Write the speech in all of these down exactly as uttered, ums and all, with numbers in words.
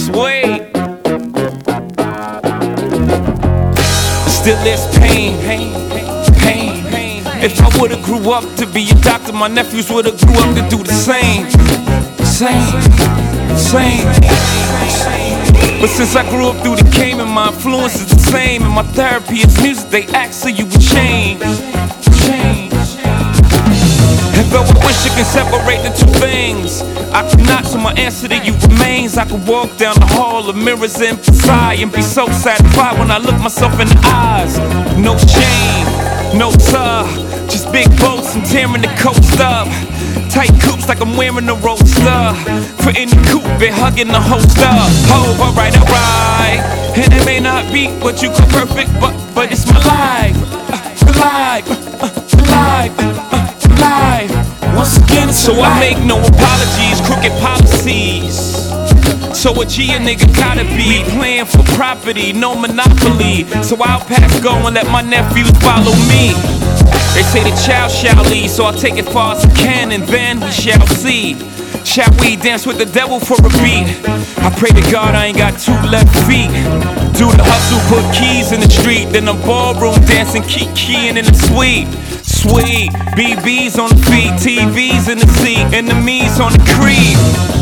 Sweet. Still there's pain, pain, pain, pain. If I would've grew up to be a doctor, my nephews would've grew up to do the same, same, same. But since I grew up through the game and my influence is the same, and my therapy is music, they ask so you would change, change. And though I wish I could separate the two things, I cannot, so my answer to you remains. I could walk down the hall of mirrors in Versailles and be so satisfied when I look myself in the eyes. No shame, no tuh, just big boats and tearing the coast up. Tight coops like I'm wearing a roadster. For in the coupe, been hugging the holster. Oh, alright, alright. And it may not be what you call perfect, but but it's my life, uh, life, uh, life, uh, life. Once again, it's so I make no apologies, crooked policies. So a G a nigga gotta be playing for property, no monopoly. So I'll pass go and let my nephews follow me. They say the child shall lead, so I'll take it far as I can, and then we shall see. Shall we dance with the devil for a beat? I pray to God I ain't got two left feet. Do the hustle, put keys in the street, then the ballroom dancing, keep keying in the suite. Sweet, B Bs on the feet, T Vs in the seat, enemies on the creep.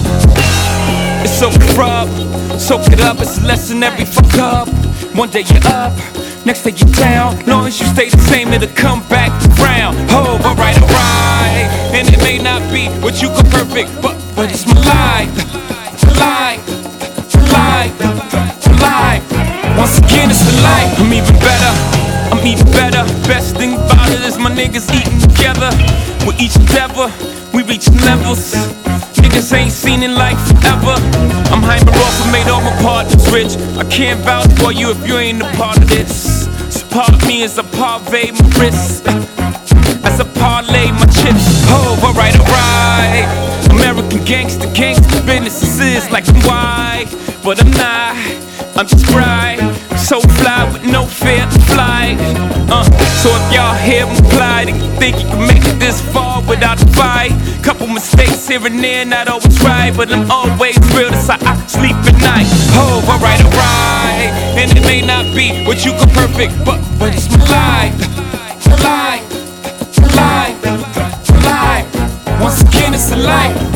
It's so corrupt, soak it up, it's a lesson every fuck up. One day you're up, next day you're down. Long as you stay the same, it'll come back round. Oh, alright, alright. And it may not be what you call perfect, but, but it's my life, life, life, life. Once again, it's the life. I'm even better, I'm even better. Best thing about it is my niggas eating together. With each endeavor, we reach levels niggas ain't seen in life forever. I'm hyper off and made all my partners rich. I can't vouch for you if you ain't a part of this. So part of me is a parve my wrist, as I parlay my chips. Oh, alright, alright. American gangster, gangster business is like I'm white, but I'm not. I'm just bright, so fly with no fear to fly. Uh, so if y'all hear me fly, then you think you can make it this far without a fight. Couple mistakes here and there, not always right, but I'm always real, that's how I sleep at night. Oh, alright, alright. And it may not be what you call perfect, but, but it's my life, life, life, life. Once again, it's a life.